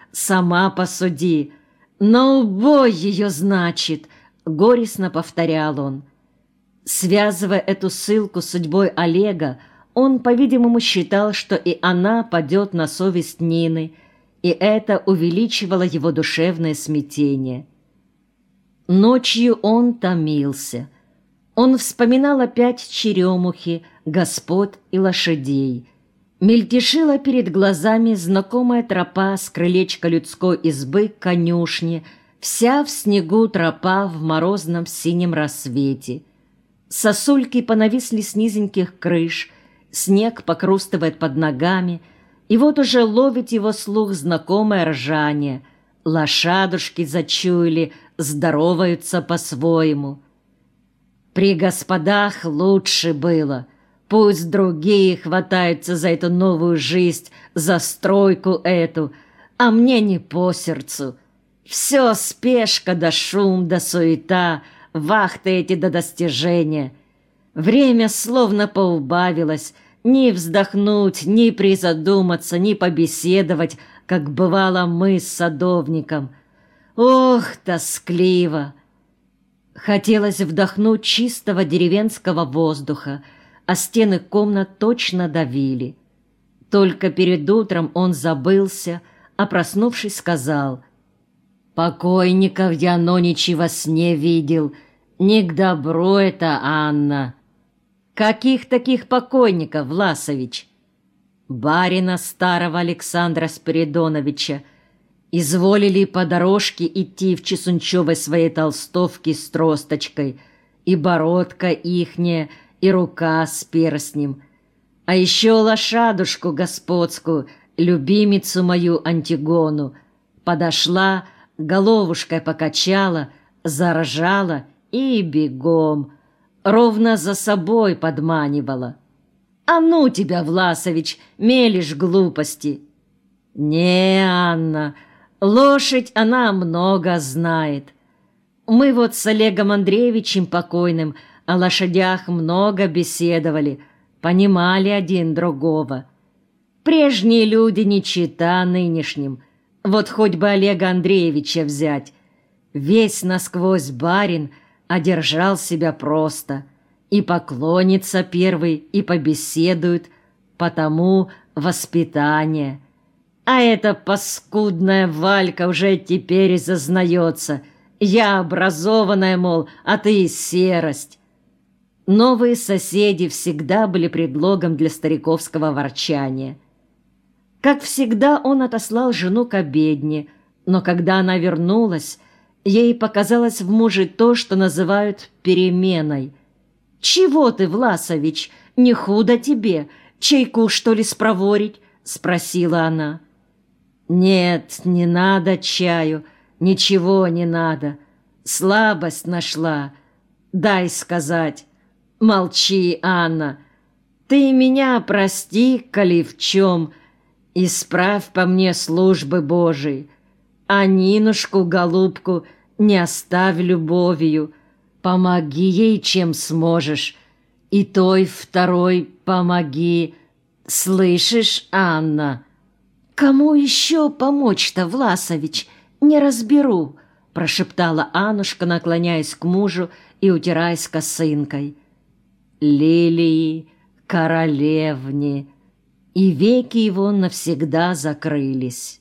сама посуди. На убой ее, значит, горестно повторял он. Связывая эту ссылку с судьбой Олега, он, по-видимому, считал, что и она падет на совесть Нины, и это увеличивало его душевное смятение. Ночью он томился. Он вспоминал опять черемухи, господ и лошадей. Мельтешила перед глазами знакомая тропа с крылечка людской избы к конюшне, вся в снегу тропа в морозном синем рассвете. Сосульки понависли с низеньких крыш, снег покрустывает под ногами, и вот уже ловит его слух знакомое ржание. Лошадушки зачуяли, здороваются по-своему. При господах лучше было. Пусть другие хватаются за эту новую жизнь, за стройку эту, а мне не по сердцу. Все спешка да шум да суета, вахты эти до достижения. Время словно поубавилось, ни вздохнуть, ни призадуматься, ни побеседовать, как бывало мы с садовником. Ох, тоскливо! Хотелось вдохнуть чистого деревенского воздуха, а стены комнат точно давили. Только перед утром он забылся, а проснувшись, сказал: «Покойников я ноничи во сне видел, не к добру это, Анна». «Каких таких покойников, Власович?» «Барина старого Александра Спиридоновича. Изволили по дорожке идти в чесунчевой своей толстовке с тросточкой, и бородка ихняя, и рука с перстнем. А еще лошадушку господскую, любимицу мою Антигону. Подошла, головушкой покачала, заржала и бегом. Ровно за собой подманивала. А ну тебя, Власович, мелешь глупости. Не, Анна, лошадь она много знает. Мы вот с Олегом Андреевичем покойным о лошадях много беседовали, понимали один другого. Прежние люди не чета нынешним. Вот хоть бы Олега Андреевича взять. Весь насквозь барин, а держал себя просто. И поклонится первый, и побеседует, потому воспитание. А эта паскудная Валька уже теперь зазнается. Я образованная, мол, а ты серость. Новые соседи всегда были предлогом для стариковского ворчания. Как всегда, он отослал жену к обедне, но когда она вернулась, ей показалось в муже то, что называют переменой. «Чего ты, Власович, не худо тебе? Чайку, что ли, спроворить?» — спросила она. «Нет, не надо чаю, ничего не надо. Слабость нашла. Дай сказать». «Молчи, Анна. Ты меня прости, коли в чем. Исправь по мне службы Божией. А Нинушку, голубку, не оставь любовью. Помоги ей, чем сможешь. И той второй помоги. Слышишь, Анна?» «Кому еще помочь-то, Власович? Не разберу», — прошептала Аннушка, наклоняясь к мужу и утираясь косынкой. «Лилии, королевне», и веки его навсегда закрылись.